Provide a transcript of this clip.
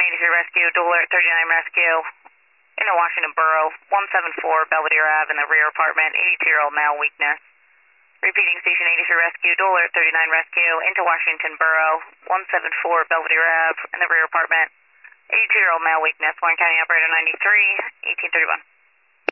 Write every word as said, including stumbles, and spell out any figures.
eighty-three Rescue, Dual Alert thirty-nine Rescue, in the Washington Borough, one seven four Belvedere Ave in the rear apartment, eighty-two-year-old male weakness. Repeating Station eighty-three Rescue, Dual Alert thirty-nine Rescue, into Washington Borough, one seven four Belvedere Ave in the rear apartment, eighty-two-year-old male weakness, Warren County Operator ninety-three, eighteen thirty-one.